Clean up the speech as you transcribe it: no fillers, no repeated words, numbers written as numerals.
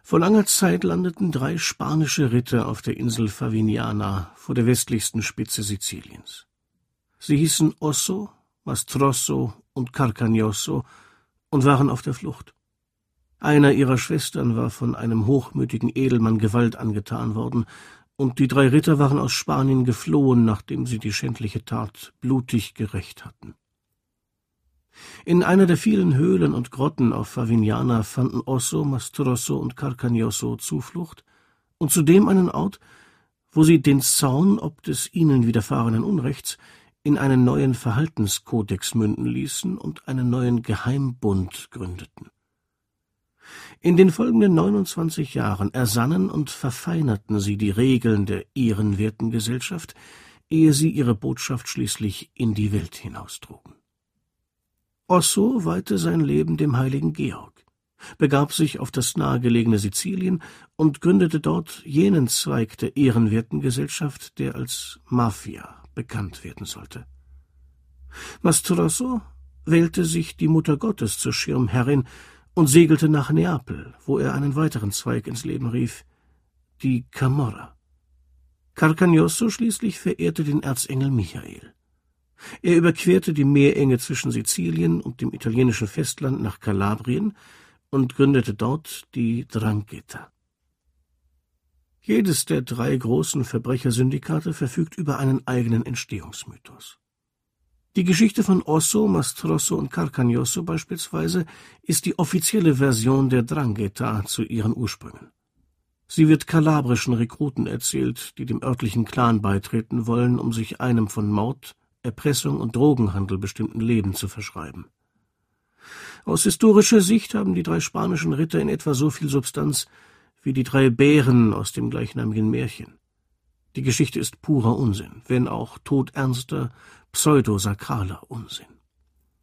Vor langer Zeit landeten 3 spanische Ritter auf der Insel Favignana vor der westlichsten Spitze Siziliens. Sie hießen Osso, Mastrosso und Carcagnosso und waren auf der Flucht. Einer ihrer Schwestern war von einem hochmütigen Edelmann Gewalt angetan worden, und die 3 Ritter waren aus Spanien geflohen, nachdem sie die schändliche Tat blutig gerächt hatten. In einer der vielen Höhlen und Grotten auf Favignana fanden Osso, Mastrosso und Carcagnosso Zuflucht und zudem einen Ort, wo sie den Zorn ob des ihnen widerfahrenen Unrechts in einen neuen Verhaltenskodex münden ließen und einen neuen Geheimbund gründeten. In den folgenden 29 Jahren ersannen und verfeinerten sie die Regeln der ehrenwerten Gesellschaft, ehe sie ihre Botschaft schließlich in die Welt hinaustrugen. Osso weihte sein Leben dem heiligen Georg, begab sich auf das nahegelegene Sizilien und gründete dort jenen Zweig der ehrenwerten Gesellschaft, der als Mafia bekannt werden sollte. Mastrosso wählte sich die Mutter Gottes zur Schirmherrin und segelte nach Neapel, wo er einen weiteren Zweig ins Leben rief, die Camorra. Carcagnosso schließlich verehrte den Erzengel Michael. Er überquerte die Meerenge zwischen Sizilien und dem italienischen Festland nach Kalabrien und gründete dort die 'Ndrangheta. Jedes der 3 großen Verbrechersyndikate verfügt über einen eigenen Entstehungsmythos. Die Geschichte von Osso, Mastrosso und Carcagnosso beispielsweise ist die offizielle Version der 'Ndrangheta zu ihren Ursprüngen. Sie wird kalabrischen Rekruten erzählt, die dem örtlichen Clan beitreten wollen, um sich einem von Mord, Erpressung und Drogenhandel bestimmten Leben zu verschreiben. Aus historischer Sicht haben die 3 spanischen Ritter in etwa so viel Substanz wie die 3 Bären aus dem gleichnamigen Märchen. Die Geschichte ist purer Unsinn, wenn auch todernster, pseudosakraler Unsinn.